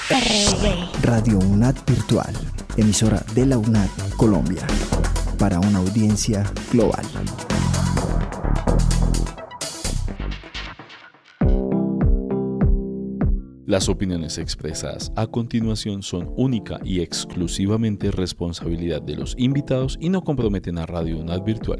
Radio UNAD Virtual, emisora de la UNAD Colombia, para una audiencia global. Las opiniones expresadas a continuación son única y exclusivamente responsabilidad de los invitados y no comprometen a Radio UNAD Virtual.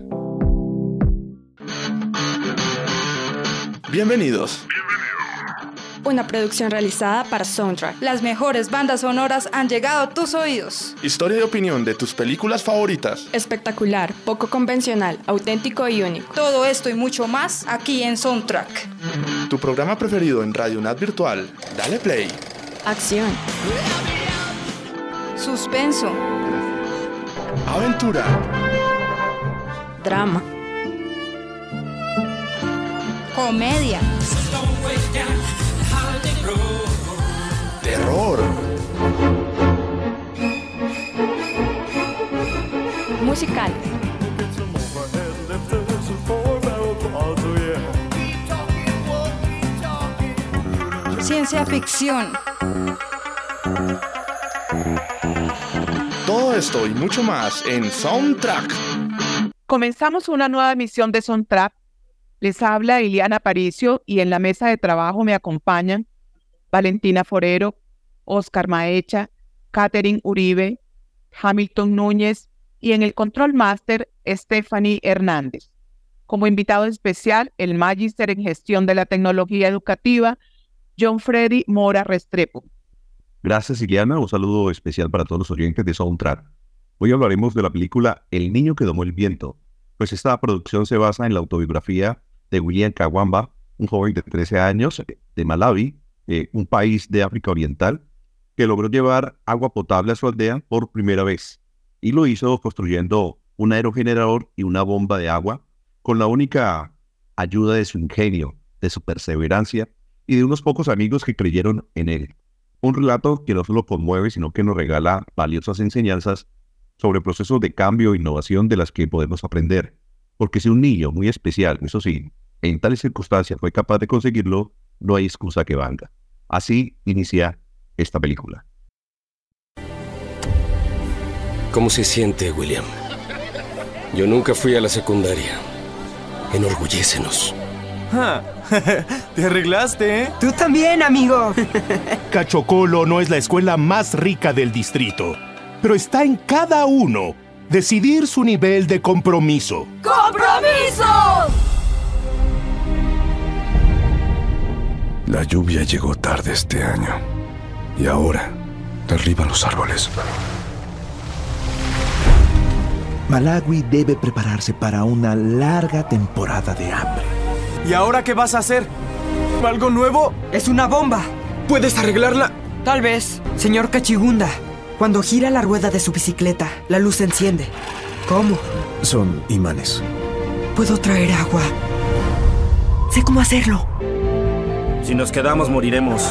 Bienvenidos. Una producción realizada para Soundtrack. Las mejores bandas sonoras han llegado a tus oídos. Historia y opinión de tus películas favoritas. Espectacular, poco convencional, auténtico y único. Todo esto y mucho más aquí en Soundtrack. Tu programa preferido en Radio UNAD Virtual. Dale play. Acción. Suspenso. Aventura. Drama. Comedia. Terror. Musical. Ciencia ficción. Todo esto y mucho más en Soundtrack. Comenzamos una nueva emisión de Soundtrack. Les habla Iliana Aparicio y en la mesa de trabajo me acompañan Valentina Forero, Oscar Maecha, Catherine Uribe, Hamilton Núñez y en el Control Master, Stephanie Hernández. Como invitado especial, el Magíster en Gestión de la Tecnología Educativa, John Freddy Mora Restrepo. Gracias, Iliana. Un saludo especial para todos los oyentes de Soundtrack. Hoy hablaremos de la película El niño que domó el viento, pues esta producción se basa en la autobiografía de William Kawamba, un joven de 13 años de Malawi, un país de África Oriental, que logró llevar agua potable a su aldea por primera vez, y lo hizo construyendo un aerogenerador y una bomba de agua con la única ayuda de su ingenio, de su perseverancia y de unos pocos amigos que creyeron en él. Un relato que no solo conmueve, sino que nos regala valiosas enseñanzas sobre procesos de cambio e innovación de las que podemos aprender. Porque si un niño muy especial, eso sí, en tales circunstancias fue capaz de conseguirlo, no hay excusa que valga. Así inicia esta película. ¿Cómo se siente, William? Yo nunca fui a la secundaria. Enorgullécenos. Te arreglaste, ¿eh? Tú también, amigo. Cachocolo no es la escuela más rica del distrito, pero está en cada uno decidir su nivel de compromiso. ¡Compromiso! La lluvia llegó tarde este año y ahora derriban los árboles. Malawi debe prepararse para una larga temporada de hambre. ¿Y ahora qué vas a hacer? ¿Algo nuevo? Es una bomba. ¿Puedes arreglarla? Tal vez, señor Cachigunda. Cuando gira la rueda de su bicicleta, la luz se enciende. ¿Cómo? Son imanes. Puedo traer agua. Sé cómo hacerlo. Si nos quedamos, moriremos.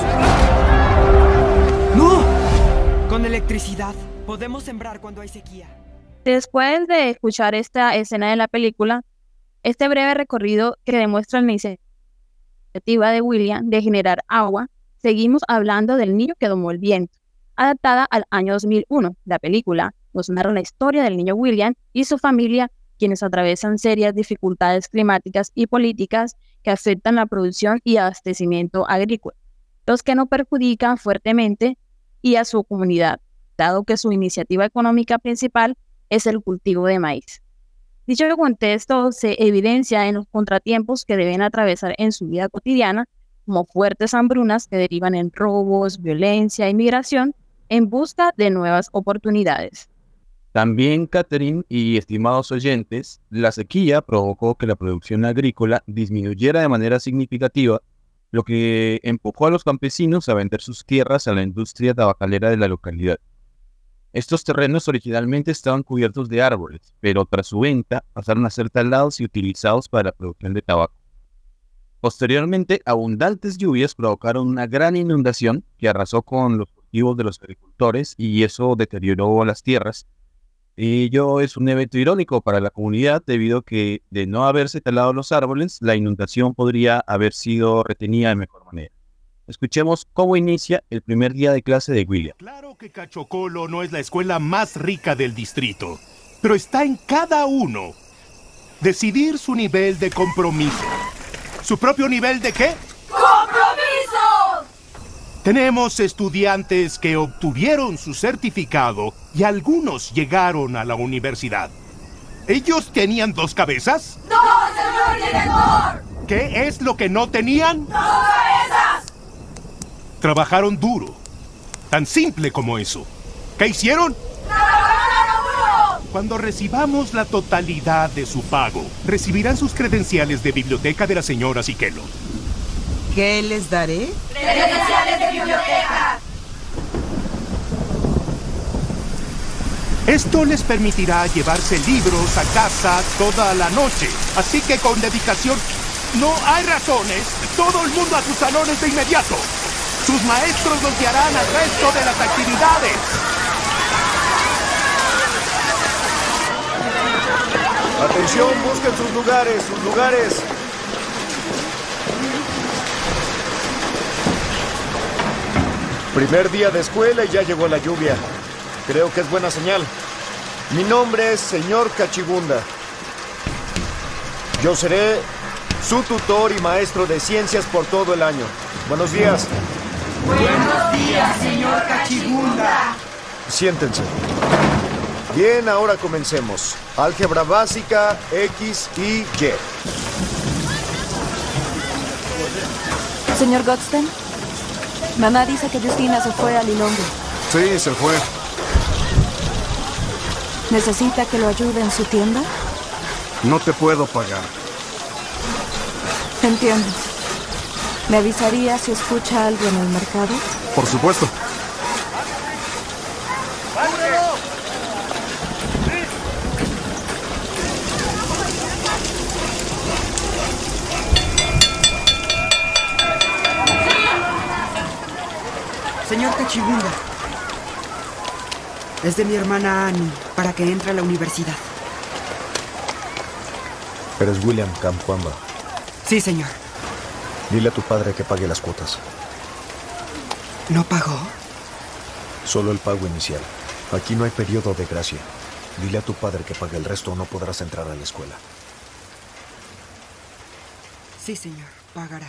¡No! Con electricidad, podemos sembrar cuando hay sequía. Después de escuchar esta escena de la película, este breve recorrido que demuestra la iniciativa de William de generar agua, seguimos hablando del niño que domó el viento. Adaptada al año 2001, la película nos narra la historia del niño William y su familia, quienes atraviesan serias dificultades climáticas y políticas que afectan la producción y abastecimiento agrícola, los que no perjudican fuertemente y a su comunidad, dado que su iniciativa económica principal es el cultivo de maíz. Dicho contexto se evidencia en los contratiempos que deben atravesar en su vida cotidiana, como fuertes hambrunas que derivan en robos, violencia y migración, en busca de nuevas oportunidades. También, Catherine y estimados oyentes, la sequía provocó que la producción agrícola disminuyera de manera significativa, lo que empujó a los campesinos a vender sus tierras a la industria tabacalera de la localidad. Estos terrenos originalmente estaban cubiertos de árboles, pero tras su venta pasaron a ser talados y utilizados para la producción de tabaco. Posteriormente, abundantes lluvias provocaron una gran inundación que arrasó con los cultivos de los agricultores y eso deterioró las tierras. Ello es un evento irónico para la comunidad debido a que, de no haberse talado los árboles, la inundación podría haber sido retenida de mejor manera. Escuchemos cómo inicia el primer día de clase de William. Claro que Cachocolo no es la escuela más rica del distrito, pero está en cada uno decidir su nivel de compromiso. ¿Su propio nivel de qué? ¡Compromiso! Tenemos estudiantes que obtuvieron su certificado y algunos llegaron a la universidad. ¿Ellos tenían 2 cabezas? ¡No, señor director! ¿Qué es lo que no tenían? ¡2 cabezas! Trabajaron duro. Tan simple como eso. ¿Qué hicieron? ¡Trabajaron duro! Cuando recibamos la totalidad de su pago, recibirán sus credenciales de biblioteca de la señora Siquelo. ¿Qué les daré? ¡Credenciales de biblioteca! Esto les permitirá llevarse libros a casa toda la noche. Así que con dedicación, no hay razones. Todo el mundo a sus salones de inmediato. Sus maestros los guiarán al resto de las actividades. Atención, busquen sus lugares, Primer día de escuela y ya llegó la lluvia. Creo que es buena señal. Mi nombre es señor Cachigunda. Yo seré su tutor y maestro de ciencias por todo el año. Buenos días. Buenos días, señor Cachigunda. Siéntense. Bien, ahora comencemos. Álgebra básica, X y Y. Señor Godsten, mamá dice que Justina se fue a Lilongwe. Sí, se fue. ¿Necesita que lo ayude en su tienda? No te puedo pagar. Entiendo. ¿Me avisaría si escucha algo en el mercado? Por supuesto. Señor Cachigunda, es de mi hermana Annie para que entre a la universidad. Eres William Kamkwamba. Sí, señor. Dile a tu padre que pague las cuotas. ¿No pagó? Solo el pago inicial. Aquí no hay periodo de gracia. Dile a tu padre que pague el resto o no podrás entrar a la escuela. Sí, señor. Pagará.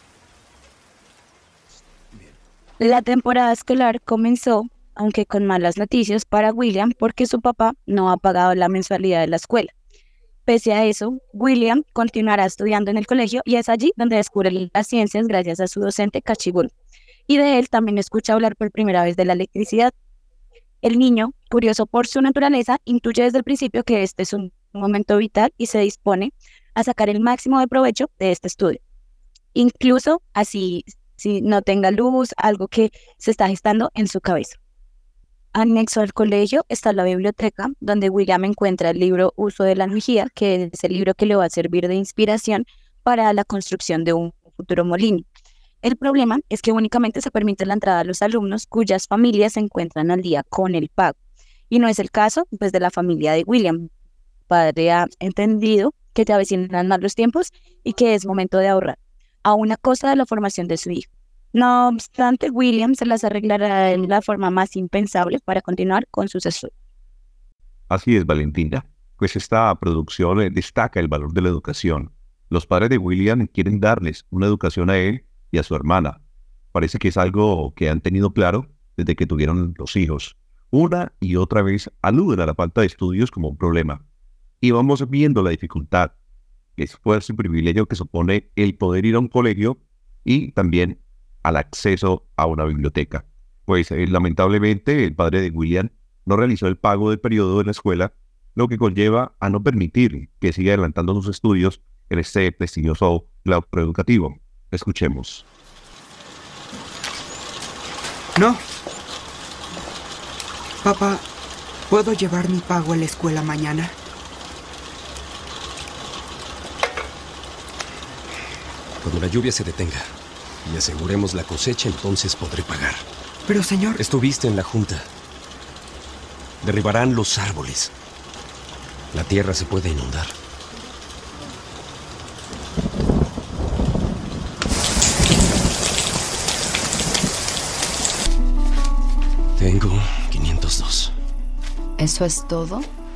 La temporada escolar comenzó, aunque con malas noticias para William, porque su papá no ha pagado la mensualidad de la escuela. Pese a eso, William continuará estudiando en el colegio y es allí donde descubre las ciencias gracias a su docente Cachigunda. Y de él también escucha hablar por primera vez de la electricidad. El niño, curioso por su naturaleza, intuye desde el principio que este es un momento vital y se dispone a sacar el máximo de provecho de este estudio. Incluso así, si no tenga luz, algo que se está gestando en su cabeza. Anexo al colegio está la biblioteca, donde William encuentra el libro Uso de la energía, que es el libro que le va a servir de inspiración para la construcción de un futuro molino. El problema es que únicamente se permite la entrada a los alumnos cuyas familias se encuentran al día con el pago. Y no es el caso, pues, de la familia de William. El padre ha entendido que te avecinan más los tiempos y que es momento de ahorrar, a una costa de la formación de su hijo. No obstante, William se las arreglará de la forma más impensable para continuar con sus estudios. Así es, Valentina. Pues esta producción destaca el valor de la educación. Los padres de William quieren darles una educación a él y a su hermana. Parece que es algo que han tenido claro desde que tuvieron los hijos. Una y otra vez aluden a la falta de estudios como un problema. Y vamos viendo la dificultad, esfuerzo y privilegio que supone el poder ir a un colegio y también al acceso a una biblioteca. Pues lamentablemente el padre de William no realizó el pago del periodo de la escuela, lo que conlleva a no permitir que siga adelantando sus estudios en este prestigioso claustro educativo. Escuchemos. No. Papá, ¿puedo llevar mi pago a la escuela mañana? Cuando la lluvia se detenga y aseguremos la cosecha, entonces podré pagar. Pero, señor... Estuviste en la junta. Derribarán los árboles. La tierra se puede inundar. Tengo 502. ¿Eso es todo?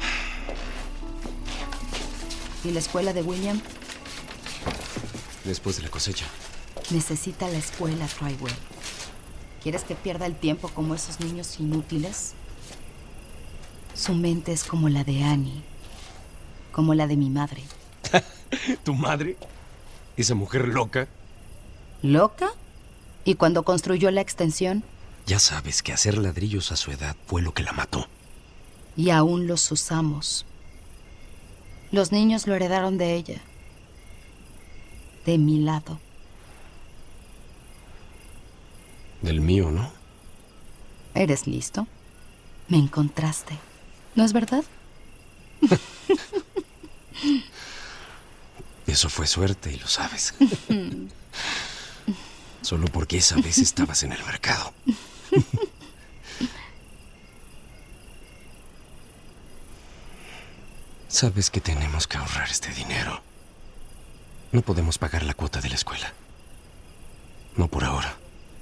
¿Y la escuela de William? Después de la cosecha. Necesita la escuela, Trywell. ¿Quieres que pierda el tiempo como esos niños inútiles? Su mente es como la de Annie, como la de mi madre. ¿Tu madre? ¿Esa mujer loca? ¿Loca? ¿Y cuando construyó la extensión? Ya sabes que hacer ladrillos a su edad fue lo que la mató. Y aún los usamos. Los niños lo heredaron de ella. De mi lado. Del mío, ¿no? ¿Eres listo? Me encontraste. ¿No es verdad? Eso fue suerte y lo sabes. Solo porque esa vez estabas en el mercado. Sabes que tenemos que ahorrar este dinero. No podemos pagar la cuota de la escuela. No por ahora.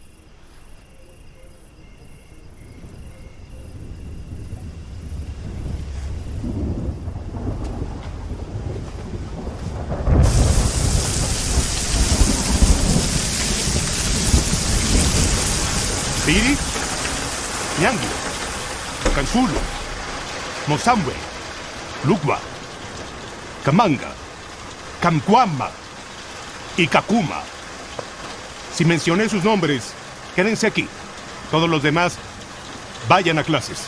Piri, Ñangi, Canzulo, Mozambe, Lukwa, Kamanga, Kamkwamba y Kakuma. Si mencioné sus nombres, quédense aquí. Todos los demás, vayan a clases.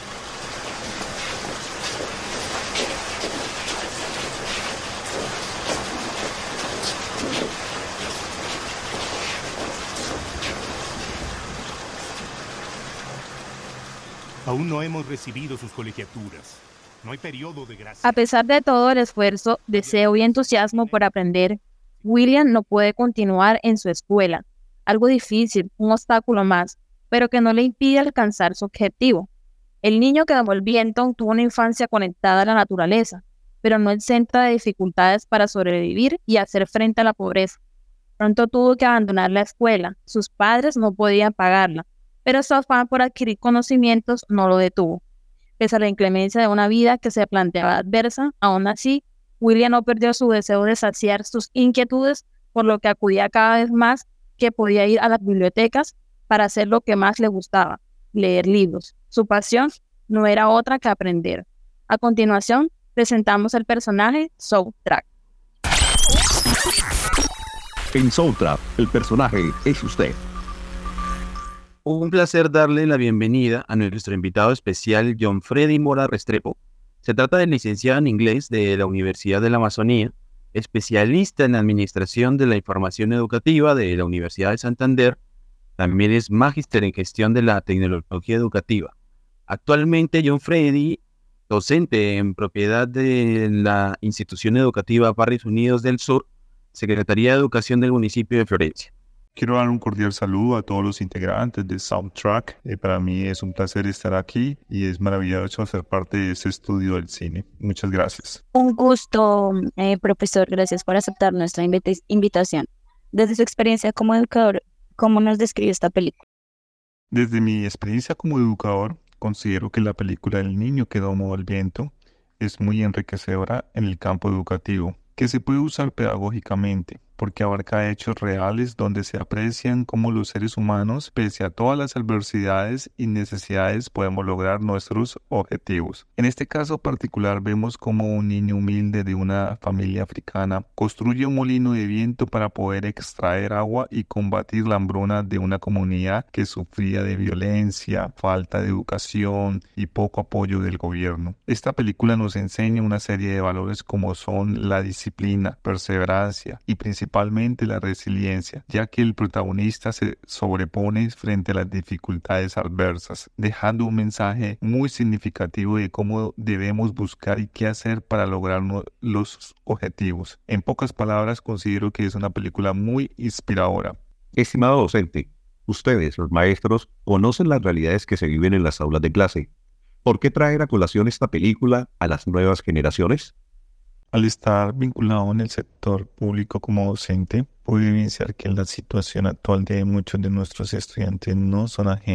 Aún no hemos recibido sus colegiaturas. No hay periodo de gracia. A pesar de todo el esfuerzo, deseo y entusiasmo por aprender, William no puede continuar en su escuela. Algo difícil, un obstáculo más, pero que no le impide alcanzar su objetivo. El niño que domó el viento tuvo una infancia conectada a la naturaleza, pero no exenta de dificultades para sobrevivir y hacer frente a la pobreza. Pronto tuvo que abandonar la escuela. Sus padres no podían pagarla, pero su afán por adquirir conocimientos no lo detuvo. Pese a la inclemencia de una vida que se planteaba adversa, aún así, William no perdió su deseo de saciar sus inquietudes, por lo que acudía cada vez más que podía ir a las bibliotecas para hacer lo que más le gustaba, leer libros. Su pasión no era otra que aprender. A continuación, presentamos el personaje Soundtrack. En Soundtrack, el personaje es usted. Un placer darle la bienvenida a nuestro invitado especial, John Freddy Mora Restrepo. Se trata del licenciado en inglés de la Universidad de la Amazonía, especialista en Administración de la Información Educativa de la Universidad de Santander. También es magíster en Gestión de la Tecnología Educativa. Actualmente, John Freddy, docente en propiedad de la Institución Educativa Barrios Unidos del Sur, Secretaría de Educación del municipio de Florencia. Quiero dar un cordial saludo a todos los integrantes de Soundtrack. Para mí es un placer estar aquí y es maravilloso ser parte de este estudio del cine. Muchas gracias. Un gusto, profesor. Gracias por aceptar nuestra invitación. Desde su experiencia como educador, ¿cómo nos describe esta película? Desde mi experiencia como educador, considero que la película El niño que domó el viento es muy enriquecedora en el campo educativo, que se puede usar pedagógicamente, porque abarca hechos reales donde se aprecian cómo los seres humanos, pese a todas las adversidades y necesidades, podemos lograr nuestros objetivos. En este caso particular vemos cómo un niño humilde de una familia africana construye un molino de viento para poder extraer agua y combatir la hambruna de una comunidad que sufría de violencia, falta de educación y poco apoyo del gobierno. Esta película nos enseña una serie de valores como son la disciplina, perseverancia y principalmente la resiliencia, ya que el protagonista se sobrepone frente a las dificultades adversas, dejando un mensaje muy significativo de cómo debemos buscar y qué hacer para lograr los objetivos. En pocas palabras, considero que es una película muy inspiradora. Estimado docente, ustedes, los maestros, conocen las realidades que se viven en las aulas de clase. ¿Por qué traer a colación esta película a las nuevas generaciones? Al estar vinculado en el sector público como docente, pude evidenciar que la situación actual de muchos de nuestros estudiantes no son ajenas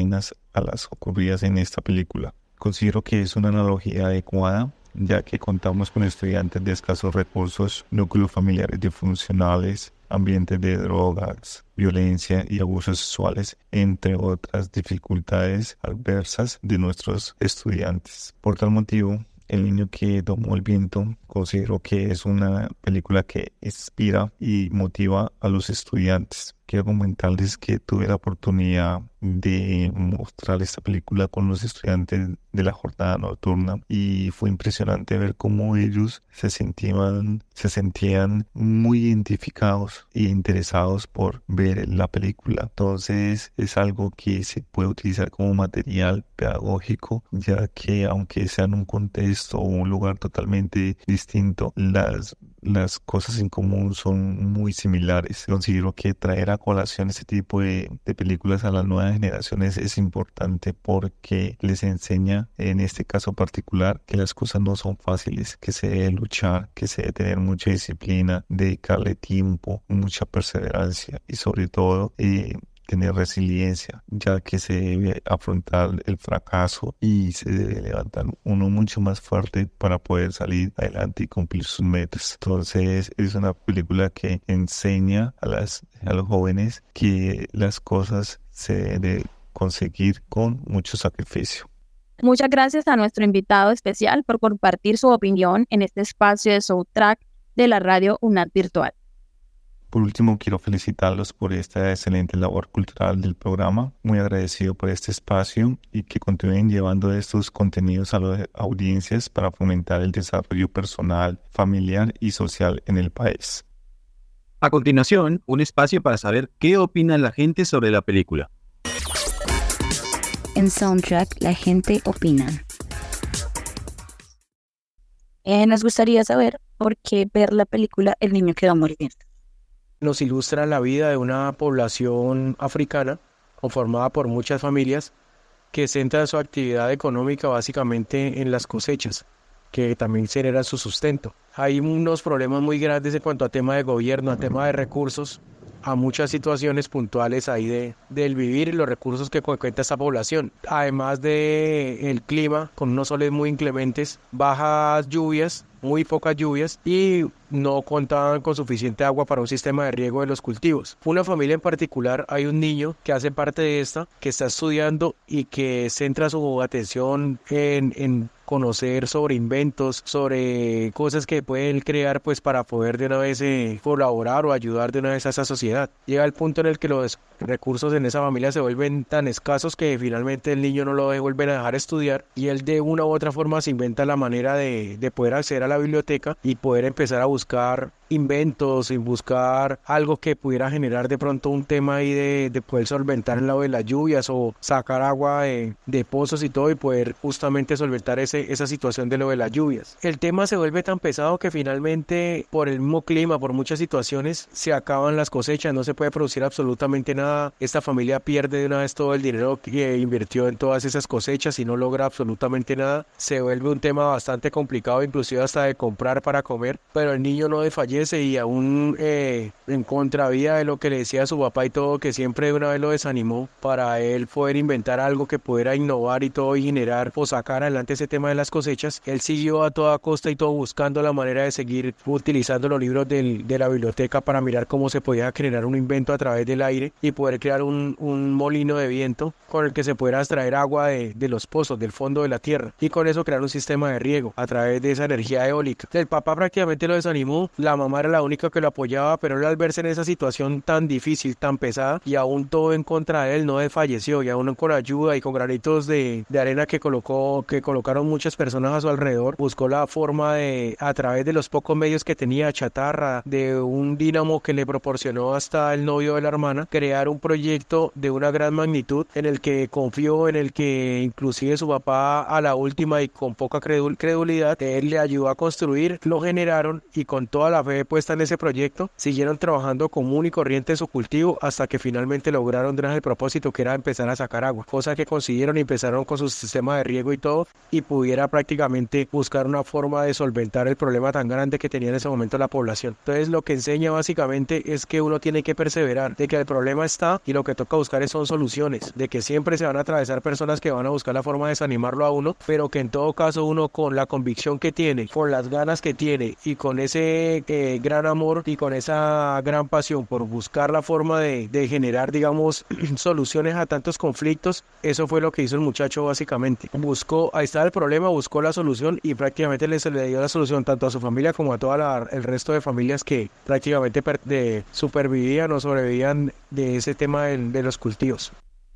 a las ocurridas en esta película. Considero que es una analogía adecuada, ya que contamos con estudiantes de escasos recursos, núcleos familiares disfuncionales, ambientes de drogas, violencia y abusos sexuales, entre otras dificultades adversas de nuestros estudiantes. Por tal motivo, El niño que domó el viento considero que es una película que inspira y motiva a los estudiantes. Quiero comentarles que tuve la oportunidad de mostrar esta película con los estudiantes de la jornada nocturna y fue impresionante ver cómo ellos se sentían muy identificados e interesados por ver la película. Entonces es algo que se puede utilizar como material pedagógico, ya que aunque sea en un contexto o un lugar totalmente distinto, las cosas en común son muy similares. Considero que traer a colación este tipo de películas a las nuevas generaciones es importante porque les enseña, en este caso particular, que las cosas no son fáciles, que se debe luchar, que se debe tener mucha disciplina, dedicarle tiempo, mucha perseverancia y sobre todo tener resiliencia, ya que se debe afrontar el fracaso y se debe levantar uno mucho más fuerte para poder salir adelante y cumplir sus metas. Entonces es una película que enseña a los jóvenes que las cosas se deben conseguir con mucho sacrificio. Muchas gracias a nuestro invitado especial por compartir su opinión en este espacio de Soundtrack de la radio UNAD Virtual. Por último, quiero felicitarlos por esta excelente labor cultural del programa. Muy agradecido por este espacio y que continúen llevando estos contenidos a las audiencias para fomentar el desarrollo personal, familiar y social en el país. A continuación, un espacio para saber qué opina la gente sobre la película. En Soundtrack, la gente opina. Nos gustaría saber por qué ver la película El niño que domó el viento. Nos ilustra la vida de una población africana conformada por muchas familias que centra su actividad económica básicamente en las cosechas, que también generan su sustento. Hay unos problemas muy grandes en cuanto a tema de gobierno, a tema de recursos, a muchas situaciones puntuales ahí del vivir y los recursos que cuenta esta población. Además de el clima, con unos soles muy inclementes, bajas lluvias, muy pocas lluvias y no contaban con suficiente agua para un sistema de riego de los cultivos. Una familia en particular, hay un niño que hace parte de esta, que está estudiando y que centra su atención en conocer sobre inventos, sobre cosas que pueden crear pues para poder de una vez colaborar o ayudar de una vez a esa sociedad. Llega el punto en el que los recursos en esa familia se vuelven tan escasos que finalmente el niño no lo vuelven a dejar estudiar y él de una u otra forma se inventa la manera de poder acceder a la biblioteca y poder empezar a buscar inventos y buscar algo que pudiera generar de pronto un tema ahí de poder solventar el lado de las lluvias o sacar agua de pozos y todo y poder justamente solventar esa situación de lo de las lluvias. El tema se vuelve tan pesado que finalmente por el mismo clima, por muchas situaciones, se acaban las cosechas, no se puede producir absolutamente nada. Esta familia pierde de una vez todo el dinero que invirtió en todas esas cosechas y no logra absolutamente nada. Se vuelve un tema bastante complicado, inclusive hasta de comprar para comer, pero el niño no desfallece y aún en contravía de lo que le decía a su papá y todo, que siempre de una vez lo desanimó para él poder inventar algo que pudiera innovar y todo y generar o sacar adelante ese tema de las cosechas. Él siguió a toda costa y todo buscando la manera de seguir utilizando los libros de la biblioteca para mirar cómo se podía generar un invento a través del aire y poder crear un molino de viento con el que se pudiera extraer agua de los pozos, del fondo de la tierra y con eso crear un sistema de riego a través de esa energía eólica. El papá prácticamente lo desanimó, la mamá era la única que lo apoyaba, pero él al verse en esa situación tan difícil, tan pesada y aún todo en contra de él, no desfalleció y aún con ayuda y con granitos de arena que colocaron muchas personas a su alrededor, buscó la forma de, a través de los pocos medios que tenía, chatarra, de un dínamo que le proporcionó hasta el novio de la hermana, crear un proyecto de una gran magnitud en el que confió, en el que inclusive su papá a la última y con poca credulidad, él le ayudó a construir, lo generaron y con toda la fe fe puesta en ese proyecto, siguieron trabajando común y corriente en su cultivo hasta que finalmente lograron dar el propósito, que era empezar a sacar agua, cosa que consiguieron y empezaron con su sistema de riego y todo, y pudiera prácticamente buscar una forma de solventar el problema tan grande que tenía en ese momento la población. Entonces lo que enseña básicamente es que uno tiene que perseverar, de que el problema está y lo que toca buscar son soluciones, de que siempre se van a atravesar personas que van a buscar la forma de desanimarlo a uno, pero que en todo caso uno, con la convicción que tiene, con las ganas que tiene y con ese gran amor y con esa gran pasión por buscar la forma de generar, digamos, soluciones a tantos conflictos, eso fue lo que hizo el muchacho básicamente. Buscó, ahí está el problema, buscó la solución y prácticamente se le dio la solución tanto a su familia como a todo el resto de familias que prácticamente supervivían o sobrevivían de ese tema de los cultivos.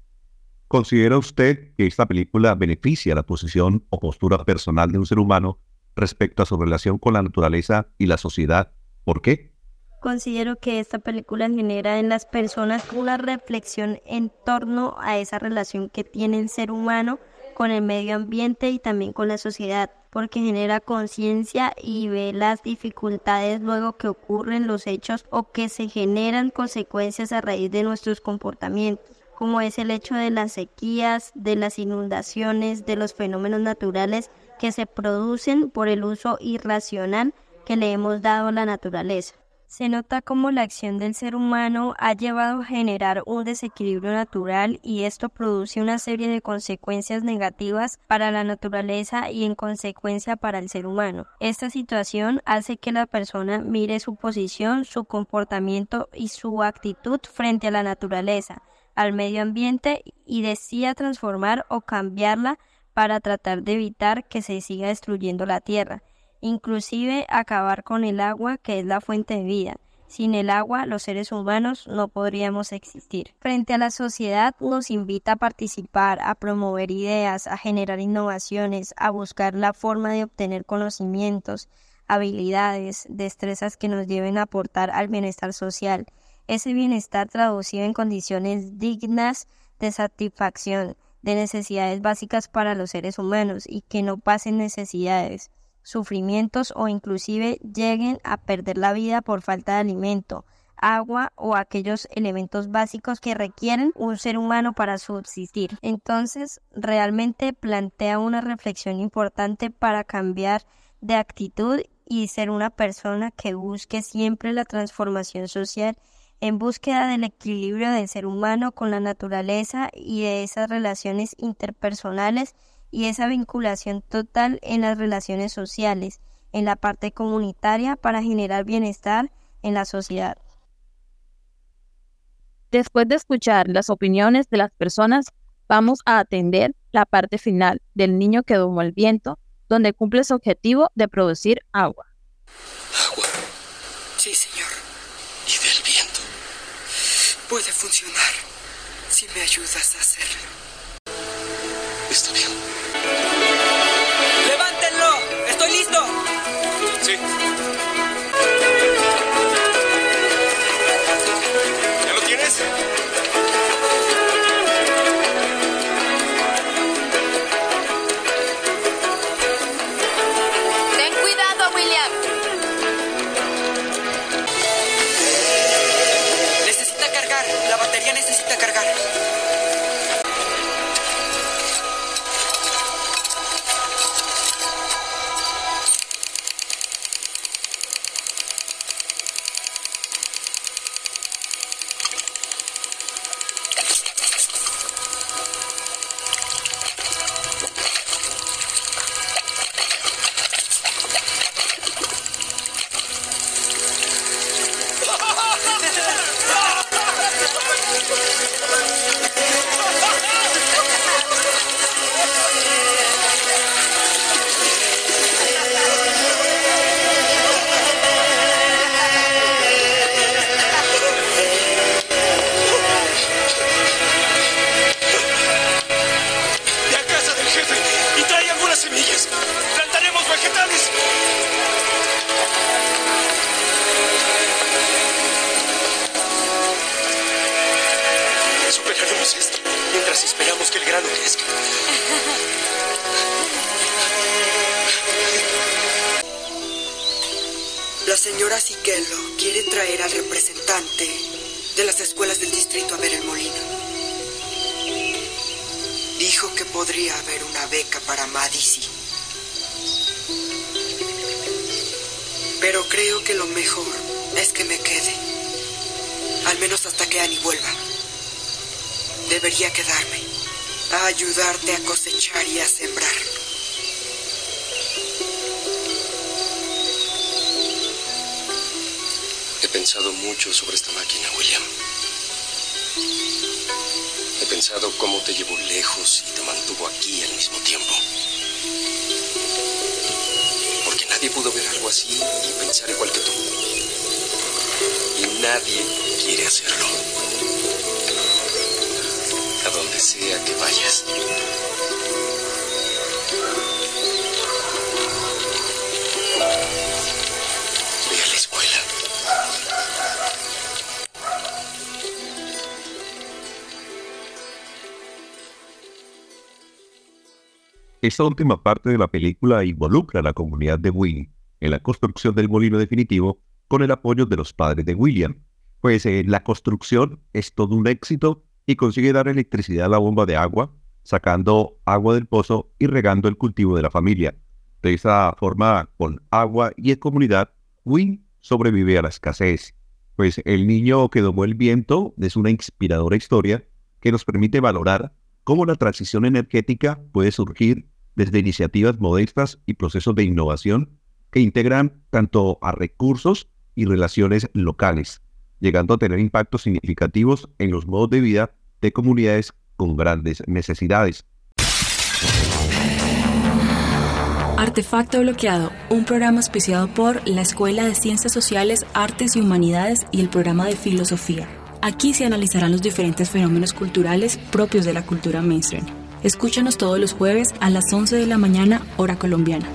¿Considera usted que esta película beneficia la posición o postura personal de un ser humano respecto a su relación con la naturaleza y la sociedad? ¿Por qué? Considero que esta película genera en las personas una reflexión en torno a esa relación que tiene el ser humano con el medio ambiente y también con la sociedad, porque genera conciencia y ve las dificultades luego que ocurren los hechos o que se generan consecuencias a raíz de nuestros comportamientos, como es el hecho de las sequías, de las inundaciones, de los fenómenos naturales que se producen por el uso irracional que le hemos dado a la naturaleza. Se nota cómo la acción del ser humano ha llevado a generar un desequilibrio natural y esto produce una serie de consecuencias negativas para la naturaleza y en consecuencia para el ser humano. Esta situación hace que la persona mire su posición, su comportamiento y su actitud frente a la naturaleza, al medio ambiente y decida transformar o cambiarla para tratar de evitar que se siga destruyendo la tierra. Inclusive acabar con el agua, que es la fuente de vida. Sin el agua, los seres humanos no podríamos existir. Frente a la sociedad, nos invita a participar, a promover ideas, a generar innovaciones, a buscar la forma de obtener conocimientos, habilidades, destrezas que nos lleven a aportar al bienestar social. Ese bienestar traducido en condiciones dignas de satisfacción, de necesidades básicas para los seres humanos y que no pasen necesidades, sufrimientos o inclusive lleguen a perder la vida por falta de alimento, agua o aquellos elementos básicos que requieren un ser humano para subsistir. Entonces, realmente plantea una reflexión importante para cambiar de actitud y ser una persona que busque siempre la transformación social en búsqueda del equilibrio del ser humano con la naturaleza y de esas relaciones interpersonales y esa vinculación total en las relaciones sociales, en la parte comunitaria para generar bienestar en la sociedad. Después de escuchar las opiniones de las personas, vamos a atender la parte final del niño que domó el viento, donde cumple su objetivo de producir agua. Agua. Sí, señor. Y del viento. Puede funcionar si me ayudas a hacerlo. Está bien. ¡Levántenlo! ¡Estoy listo! Sí. ¿Ya lo tienes? Ten cuidado, William. Necesita cargar. La batería necesita cargar. señora Siquello quiere traer al representante de las escuelas del distrito a ver el molino. Dijo que podría haber una beca para Madisi. Pero creo que lo mejor es que me quede. Al menos hasta que Annie vuelva. Debería quedarme a ayudarte a cosechar y a sembrar. He pensado mucho sobre esta máquina, William. He pensado cómo te llevó lejos y te mantuvo aquí al mismo tiempo. Porque nadie pudo ver algo así y pensar igual que tú. Y nadie quiere hacerlo. A donde sea que vayas. Ve a la escuela. Esta última parte de la película involucra a la comunidad de Winnie en la construcción del molino definitivo con el apoyo de los padres de William, pues la construcción es todo un éxito y consigue dar electricidad a la bomba de agua, sacando agua del pozo y regando el cultivo de la familia. De esa forma, con agua y en comunidad, Winnie sobrevive a la escasez, pues El niño que domó el viento es una inspiradora historia que nos permite valorar cómo la transición energética puede surgir desde iniciativas modestas y procesos de innovación que integran tanto a recursos y relaciones locales, llegando a tener impactos significativos en los modos de vida de comunidades con grandes necesidades. Artefacto Bloqueado, un programa auspiciado por la Escuela de Ciencias Sociales, Artes y Humanidades y el programa de Filosofía. Aquí se analizarán los diferentes fenómenos culturales propios de la cultura mainstream. Escúchanos todos los jueves a las 11 de la mañana, hora colombiana.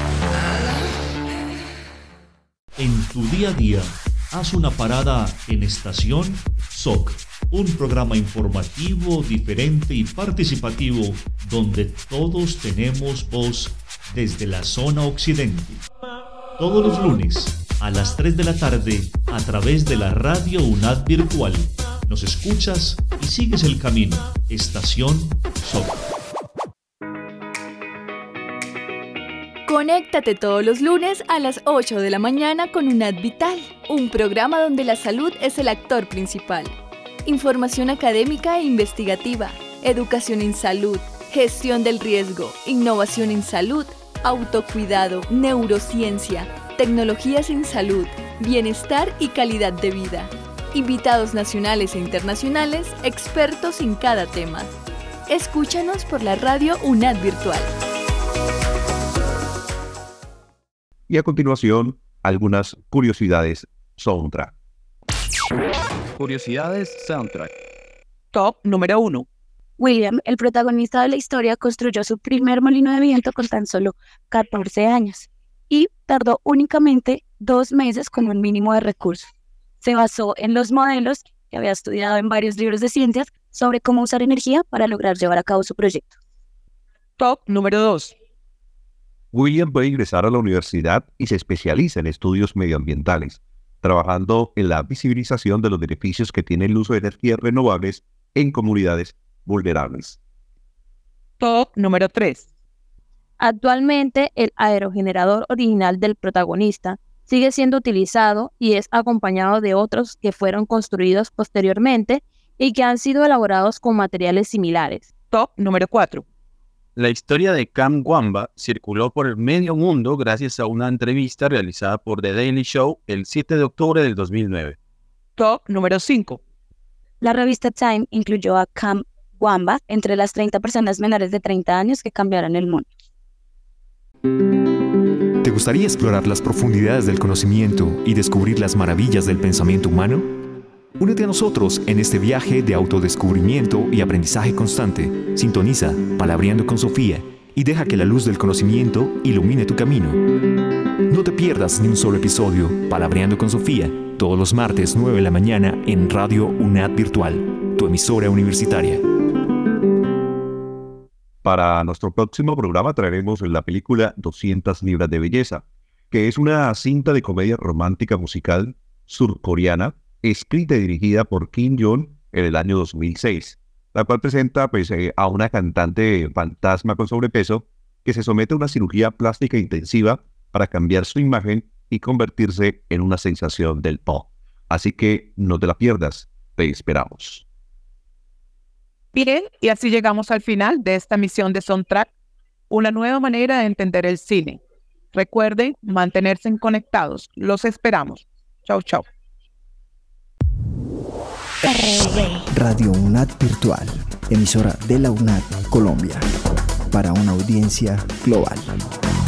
En tu día a día, haz una parada en Estación SOC, un programa informativo, diferente y participativo donde todos tenemos voz desde la zona occidente. Todos los lunes a las 3 de la tarde a través de la radio UNAD virtual. Nos escuchas y sigues el camino. Estación SOC. Conéctate todos los lunes a las 8 de la mañana con UNAD Vital, un programa donde la salud es el actor principal. Información académica e investigativa, educación en salud, gestión del riesgo, innovación en salud, autocuidado, neurociencia, tecnologías en salud, bienestar y calidad de vida. Invitados nacionales e internacionales, expertos en cada tema. Escúchanos por la radio UNAD Virtual. Y a continuación, algunas curiosidades soundtrack. Curiosidades soundtrack. Top número 1. William, el protagonista de la historia, construyó su primer molino de viento con tan solo 14 años y tardó únicamente 2 meses con un mínimo de recursos. Se basó en los modelos que había estudiado en varios libros de ciencias sobre cómo usar energía para lograr llevar a cabo su proyecto. Top número 2. William puede ingresar a la universidad y se especializa en estudios medioambientales, trabajando en la visibilización de los beneficios que tiene el uso de energías renovables en comunidades vulnerables. Top número 3. Actualmente, el aerogenerador original del protagonista sigue siendo utilizado y es acompañado de otros que fueron construidos posteriormente y que han sido elaborados con materiales similares. Top número 4. La historia de Camp Wamba circuló por el medio mundo gracias a una entrevista realizada por The Daily Show el 7 de octubre del 2009. Top número 5. La revista Time incluyó a Camp Wamba entre las 30 personas menores de 30 años que cambiaron el mundo. ¿Te gustaría explorar las profundidades del conocimiento y descubrir las maravillas del pensamiento humano? Únete a nosotros en este viaje de autodescubrimiento y aprendizaje constante. Sintoniza Palabreando con Sofía y deja que la luz del conocimiento ilumine tu camino. No te pierdas ni un solo episodio. Palabreando con Sofía, todos los martes 9 de la mañana en Radio UNAD Virtual, tu emisora universitaria. Para nuestro próximo programa traeremos la película 200 libras de belleza, que es una cinta de comedia romántica musical surcoreana, escrita y dirigida por Kim Jong en el año 2006, la cual presenta a una cantante fantasma con sobrepeso que se somete a una cirugía plástica intensiva para cambiar su imagen y convertirse en una sensación del pop. Así que no te la pierdas, te esperamos. Bien, y así llegamos al final de esta misión de Soundtrack, una nueva manera de entender el cine. Recuerden mantenerse conectados. Los esperamos. Chau, chau. Radio UNAD Virtual, emisora de la UNAD Colombia, para una audiencia global.